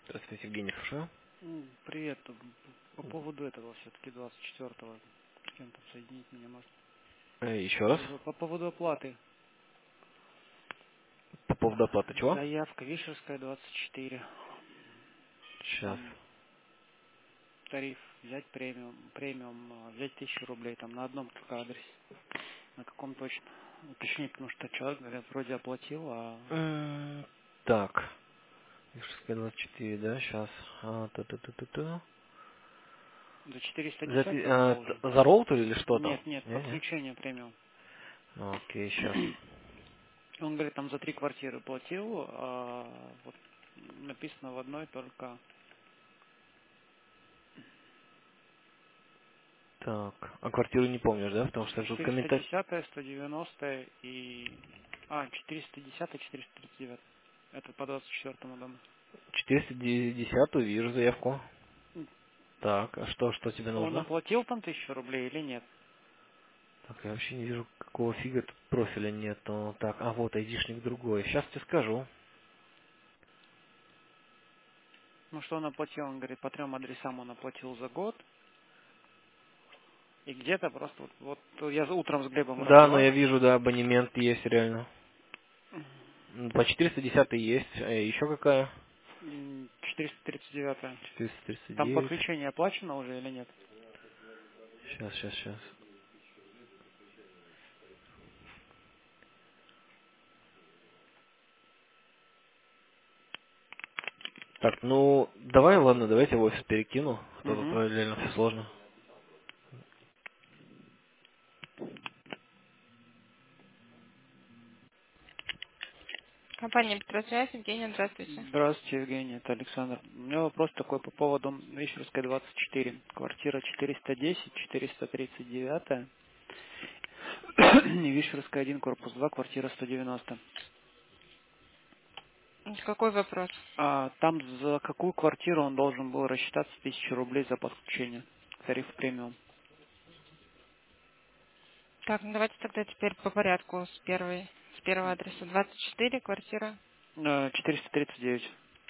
Здравствуйте, Евгений, слушаю. Привет. По поводу этого все-таки 24-го. С кем там соединить меня может? Еще раз. По поводу оплаты. По поводу оплаты чего? Заявка Вишерская 24. Сейчас. Там тариф взять премиум, взять 1000 рублей. Там на одном только адресе. На каком точно? Уточнить, потому что человек, говорят, вроде оплатил, а Так. Ижевская 24, да, сейчас. Та-та-та-та-та. за 410 он должен. За роутер или что там? Нет, Не-не. подключение премиум. Окей, сейчас. Он говорит, там за 3 квартиры платил, а вот написано в одной только Так. А квартиру не помнишь, да? Потому что тут комментарий. 410, 190 и... 410, 439. Это по 24 дому. 410 вижу заявку. Так, а что тебе Он нужно? оплатил там 1000 рублей или нет? Так, я вообще не вижу, какого фига тут профиля нету. Так, а вот айдишник другой. Сейчас тебе скажу. Ну что он оплатил? Он говорит, по 3 адресам он оплатил за год. И где-то просто вот я утром с Глебом Да, но я разговаривал. вижу, да, абонемент есть реально. По 410 есть. Еще какая? 439. Там 439. подключение оплачено уже или нет? Сейчас. Так, ну, давай, ладно, давайте в офис перекину. А то тут Угу. реально все сложно. Компания Петросвязь, Евгения, здравствуйте. Здравствуйте, Евгений, это Александр. У меня вопрос такой по поводу Вишерской 24. Квартира 410, 439. Вишерская 1, корпус 2, квартира 190. Какой вопрос? А там за какую квартиру он должен был рассчитаться 1000 рублей за подключение? Тариф премиум. Так, ну давайте тогда теперь по порядку с первого адреса. 24, квартира. 439.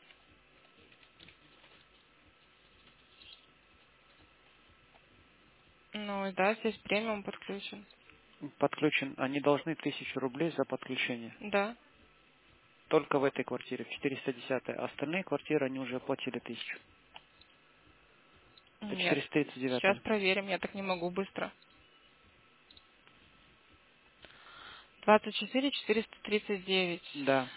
Ну и да, здесь премиум подключен. Подключен. Они должны 1000 рублей за подключение. Да. Только в этой квартире, в 410. Остальные квартиры они уже оплатили 1000. Это Нет. Сейчас 439. проверим, я так не могу быстро. 24, 439. Да.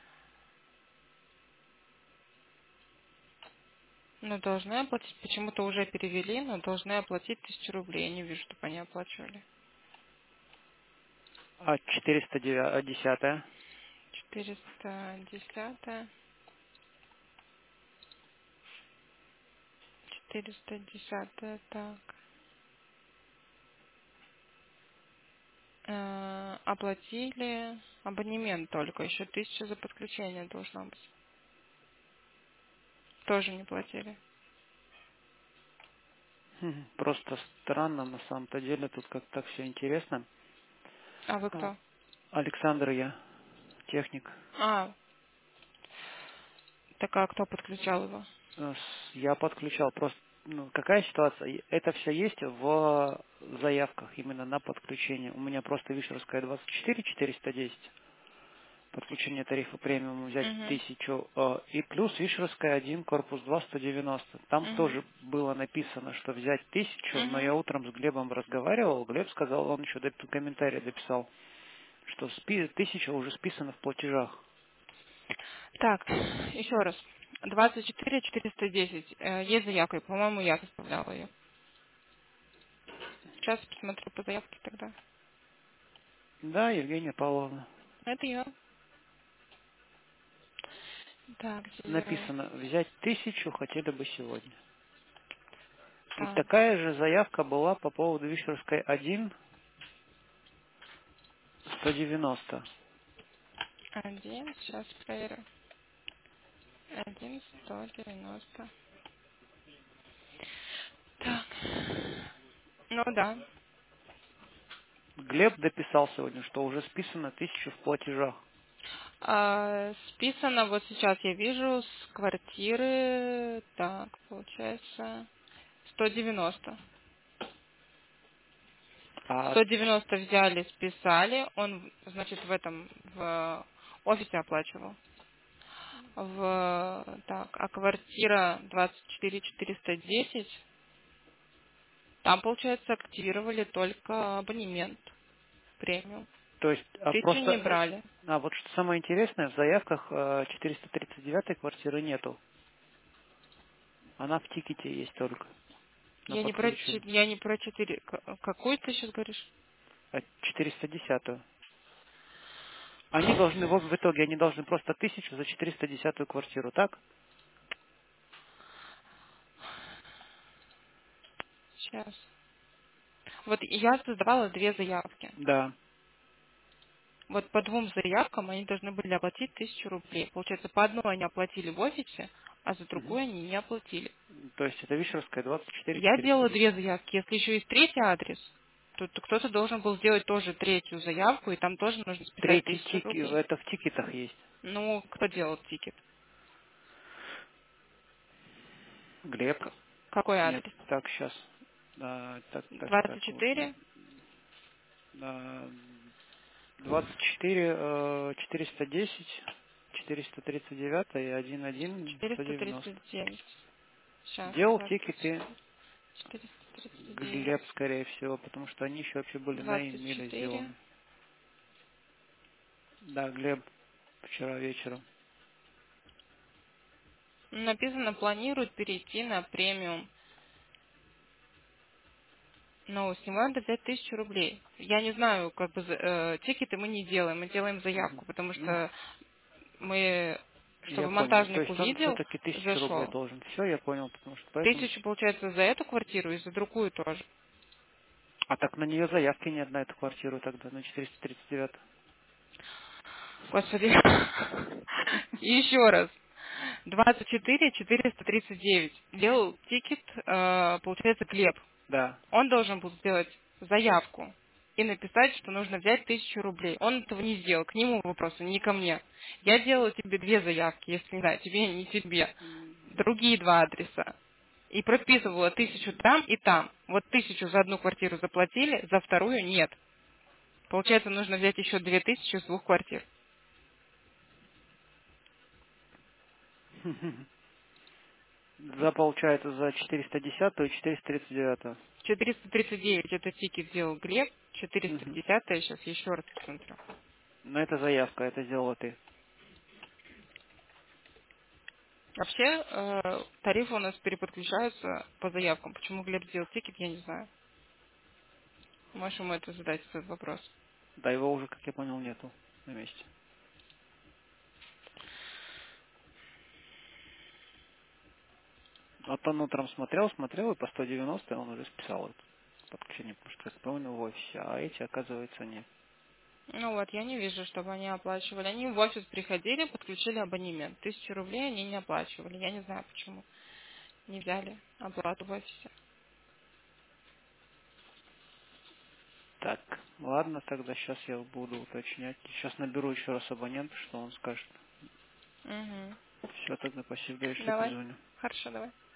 Ну, должны оплатить. Почему-то уже перевели, но должны оплатить 1000 рублей. Я не вижу, чтобы они оплачивали. А 410. 410. 410. Так. Оплатили абонемент только, еще 1000 за подключение должно быть. Тоже не платили. Просто странно, на самом-то деле, тут как так все интересно. А вы А, кто? Александр я, техник. Так а кто подключал его? Я подключал просто, какая ситуация? Это все есть в заявках именно на подключение. У меня просто Вишерская 24 410, подключение тарифа премиум взять Угу. 1000, и плюс Вишерская 1, корпус 2, 190. Там Угу. тоже было написано, что взять 1000, но я Угу. утром с Глебом разговаривал, Глеб сказал, он еще комментарий дописал, что 1000 уже списано в платежах. Так, еще раз. 24 410. Есть заявка, и, по-моему, я составляла ее. Сейчас посмотрю по заявке тогда. Да, Евгения Павловна. Это я. Так, зеро. Написано, взять 1000 хотели бы сегодня. И Так, такая же заявка была по поводу Вишерской 1, 190. один, сейчас проверю. 1, 190. Так. Ну да. Глеб дописал сегодня, что уже списано 1000 в платежах. Списано, вот сейчас я вижу, с квартиры, так, получается, 190. А, 190 взяли, списали, он, значит, в офисе оплачивал. Так, а квартира 24 410, там, получается, активировали только абонемент премиум. то есть, 1000 не брали. вот что самое интересное, в заявках 439 квартиры нету. Она в тикете есть только на подключение. Я не про 4. Какую ты сейчас говоришь? А 410. Они должны, в итоге, они должны просто 1000 за 410 квартиру, так? Сейчас. Вот я создавала 2 заявки. Да. Вот по 2 заявкам они должны были оплатить 1000 рублей. Получается, по одной они оплатили в офисе, а за Мгм. другую они не оплатили. То есть это Вишерская 24 Я делала 410. 2 заявки. Если еще есть третий адрес, то кто-то должен был сделать тоже третью заявку, и там тоже нужно списать Третий 1000 тик, рублей. это в тикетах есть. Ну, кто делал тикет? Глеб. Какой Нет, адрес? так, сейчас. Так. Вот. 24? А, 24, 410, 439 и 11190. 439. Сейчас, Делал 20, тикеты 439. Глеб, скорее всего, потому что они еще вообще были на имейле 24. сделаны. Да, Глеб, вчера вечером. Написано, планируют перейти на премиум. Но с него надо взять 1000 рублей. Я не знаю, тикеты мы не делаем, мы делаем Мгм. заявку, потому Ну, что мы, я чтобы понял. То монтажник есть он увидел, все-таки 1000 рублей зашел. должен. Все, я понял, потому что поэтому... 1000, получается, за эту квартиру и за другую тоже. А так на нее заявки нет на эту квартиру тогда, на 439. Господи. Еще раз. 24 439. Делал тикет, получается, Глеб. Да. Он должен был сделать заявку и написать, что нужно взять 1000 рублей. Он этого не сделал. К нему вопросы, не ко мне. Я делала тебе 2 заявки, если не знаю, тебе, не тебе. Другие 2 адреса. И прописывала 1000 там и там. Вот 1000 за одну квартиру заплатили, за вторую нет. Получается, нужно взять еще 2000 с 2 квартир. Получается, за 410 и 439. 439 это тикет сделал Глеб, Угу. 410 сейчас еще раз посмотрю. Но это заявка, это сделала ты. Вообще, тарифы у нас переподключаются по заявкам. Почему Глеб сделал тикет, я не знаю. Можешь ему это задать, этот вопрос. Да, его уже, как я понял, нету на месте. Вот он утром смотрел, и по 190 он уже списал это подключение, потому что, как помню, в офисе, а эти, оказывается, нет. Ну вот, я не вижу, чтобы они оплачивали. Они в офис приходили, подключили абонемент. 1000 рублей они не оплачивали. Я не знаю, почему не взяли оплату в офисе. Так, ладно, тогда сейчас я буду уточнять. Сейчас наберу еще раз абонента, что он скажет. Угу. Все, тогда спасибо, дальше Давай. позвоню. Хорошо, давай.